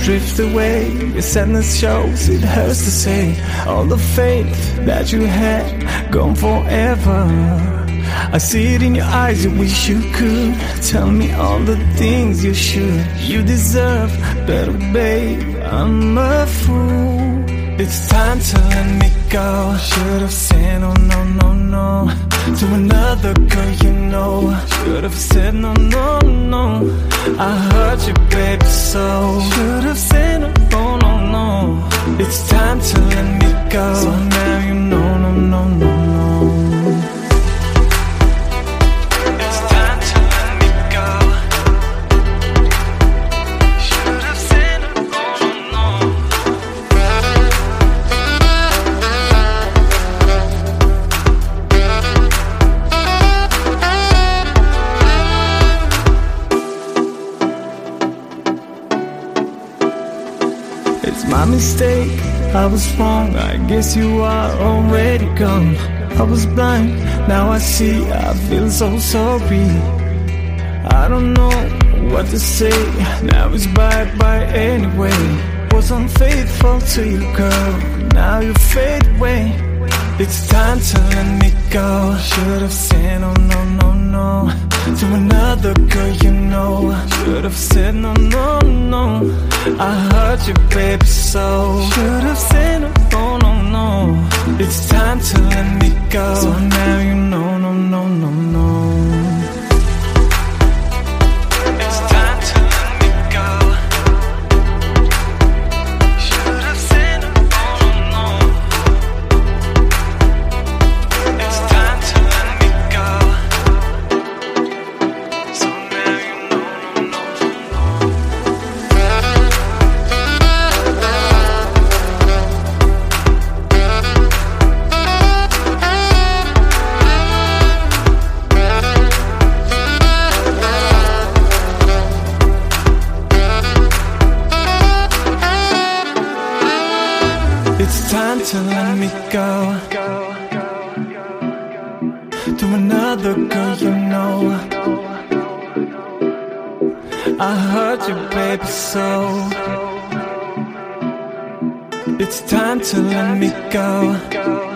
drift away. Your sadness shows, it hurts to say. All the faith that you had, gone forever. I see it in your eyes, you wish you could tell me all the things you should. You deserve better, babe, I'm a fool. It's time to let me go. Should've said no, no, no, no to another girl, you know. Should've said no, no, no. I hurt you, baby, so should've said no, no, no, no. It's time to let me go. So now you know, no, no, no, no. It's my mistake, I was wrong, I guess you are already gone. I was blind, now I see, I feel so sorry. I don't know what to say, now it's bye-bye anyway. Was unfaithful to you, girl, now you fade away. It's time to let me go. Should've said no, no, no, no to another girl, you know. Should've said no, no, no. I hurt you, baby, so should've said no, no, no, no. It's time to let me go. So now you know, no, no, no, no. It's time to let me go to another girl, you know. I hurt you, baby, so it's time to let me go.